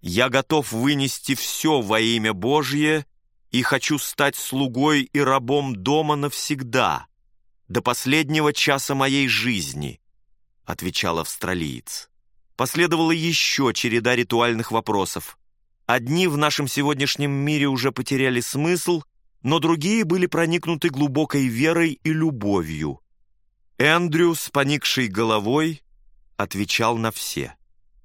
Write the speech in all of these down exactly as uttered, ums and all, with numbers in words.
Я готов вынести все во имя Божье и хочу стать слугой и рабом дома навсегда, до последнего часа моей жизни», — отвечал австралиец. Последовала еще череда ритуальных вопросов. Одни в нашем сегодняшнем мире уже потеряли смысл, но другие были проникнуты глубокой верой и любовью. Эндрю с поникшей головой отвечал на все.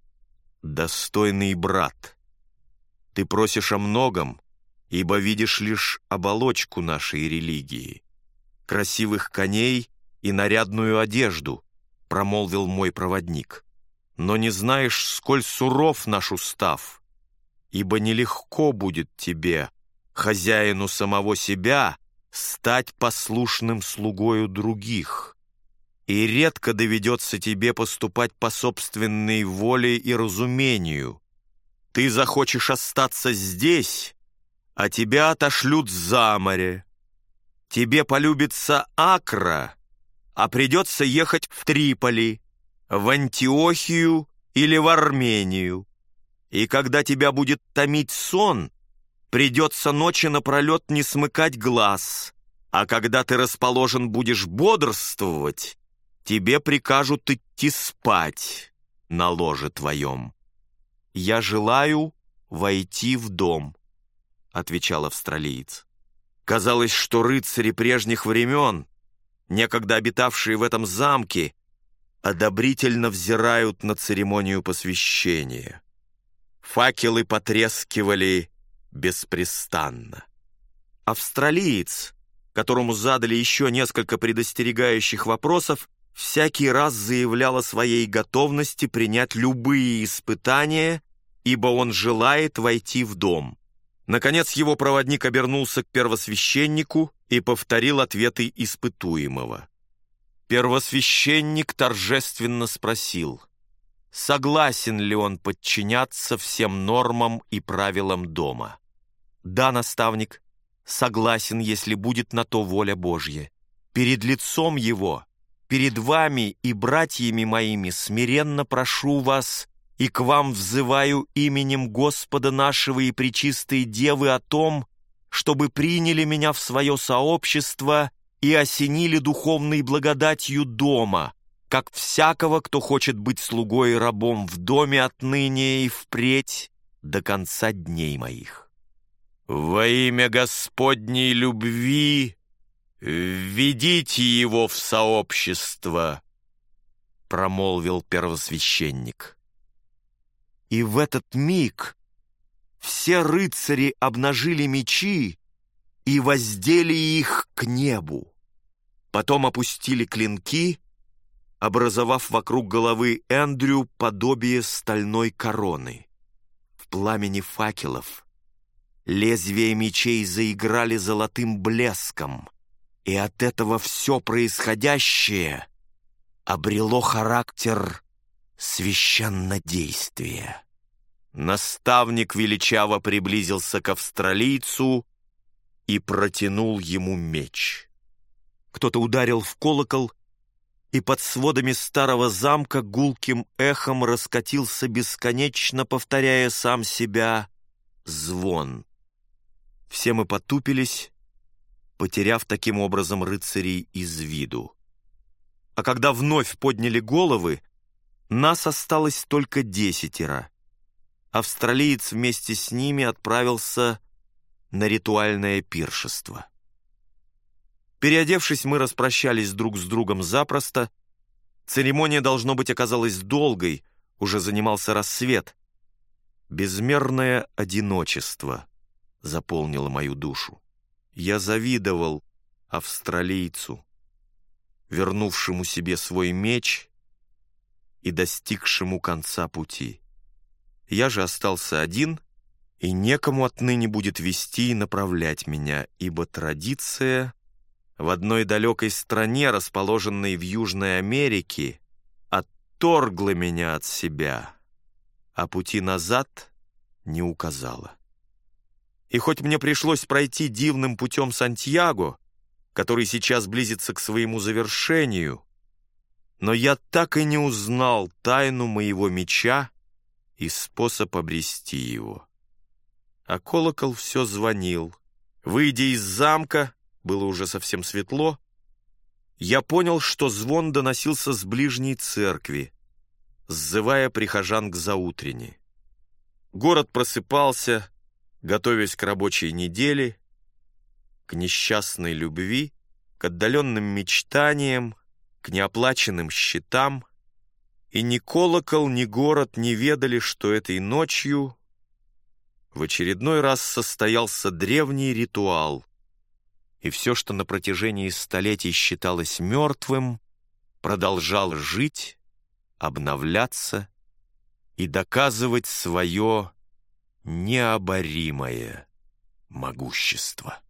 «Достойный брат, ты просишь о многом, ибо видишь лишь оболочку нашей религии, красивых коней и нарядную одежду», — промолвил мой проводник. «Но не знаешь, сколь суров наш устав, ибо нелегко будет тебе, хозяину самого себя, стать послушным слугою других, и редко доведется тебе поступать по собственной воле и разумению. Ты захочешь остаться здесь, а тебя отошлют за море. Тебе полюбится Акра, а придется ехать в Триполи, в Антиохию или в Армению. И когда тебя будет томить сон, придется ночи напролет не смыкать глаз, а когда ты расположен будешь бодрствовать, тебе прикажут идти спать на ложе твоем. «Я желаю войти в дом», — отвечал австралиец. Казалось, что рыцари прежних времен, некогда обитавшие в этом замке, одобрительно взирают на церемонию посвящения. Факелы потрескивали беспрестанно. Австралиец, которому задали еще несколько предостерегающих вопросов, всякий раз заявлял о своей готовности принять любые испытания, ибо он желает войти в дом. Наконец его проводник обернулся к первосвященнику и повторил ответы испытуемого. Первосвященник торжественно спросил, согласен ли он подчиняться всем нормам и правилам дома. «Да, наставник, согласен, если будет на то воля Божья. Перед лицом его, перед вами и братьями моими смиренно прошу вас и к вам взываю именем Господа нашего и Пречистой Девы о том, чтобы приняли меня в свое сообщество и осенили духовной благодатью дома, как всякого, кто хочет быть слугой и рабом в доме отныне и впредь до конца дней моих. Во имя Господней любви введите его в сообщество», — промолвил первосвященник. И в этот миг все рыцари обнажили мечи и воздели их к небу. Потом опустили клинки, образовав вокруг головы Эндрю подобие стальной короны. В пламени факелов лезвия мечей заиграли золотым блеском, и от этого все происходящее обрело характер священнодействия. Наставник величаво приблизился к австралийцу и протянул ему меч. Кто-то ударил в колокол, и под сводами старого замка гулким эхом раскатился бесконечно, повторяя сам себя, звон. Все мы потупились, потеряв таким образом рыцарей из виду. А когда вновь подняли головы, нас осталось только десятеро. Австралиец вместе с ними отправился на ритуальное пиршество. Переодевшись, мы распрощались друг с другом запросто. Церемония, должно быть, оказалась долгой, уже занимался рассвет. Безмерное одиночество заполнило мою душу. Я завидовал австралийцу, вернувшему себе свой меч и достигшему конца пути. Я же остался один, и некому отныне будет вести и направлять меня, ибо традиция в одной далекой стране, расположенной в Южной Америке, отторгла меня от себя, а пути назад не указала. И хоть мне пришлось пройти дивным путем Сантьяго, который сейчас близится к своему завершению, но я так и не узнал тайну моего меча и способ обрести его. А колокол все звонил. Выйдя из замка, было уже совсем светло, я понял, что звон доносился с ближней церкви, сзывая прихожан к заутрени. Город просыпался, готовясь к рабочей неделе, к несчастной любви, к отдаленным мечтаниям, к неоплаченным счетам, и ни колокол, ни город не ведали, что этой ночью в очередной раз состоялся древний ритуал, и все, что на протяжении столетий считалось мертвым, продолжало жить, обновляться и доказывать свое необоримое могущество.